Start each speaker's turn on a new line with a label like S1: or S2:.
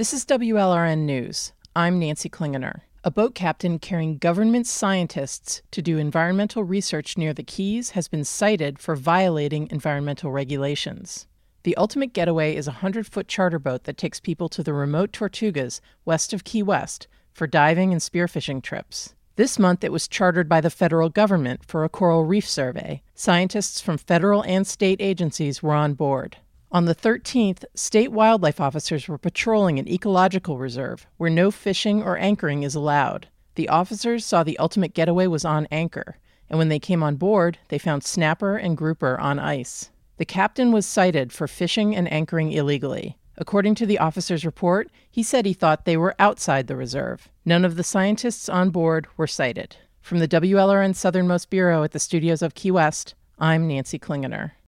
S1: This is WLRN News. I'm Nancy Klingener. A boat captain carrying government scientists to do environmental research near the Keys has been cited for violating environmental regulations. The Ultimate Getaway is a 100-foot charter boat that takes people to the remote Tortugas west of Key West for diving and spearfishing trips. This month, it was chartered by the federal government for a coral reef survey. Scientists from federal and state agencies were on board. On the 13th, state wildlife officers were patrolling an ecological reserve where no fishing or anchoring is allowed. The officers saw the Ultimate Getaway was on anchor, and when they came on board, they found snapper and grouper on ice. The captain was cited for fishing and anchoring illegally. According to the officer's report, he said he thought they were outside the reserve. None of the scientists on board were cited. From the WLRN Southernmost Bureau at the studios of Key West, I'm Nancy Klingener.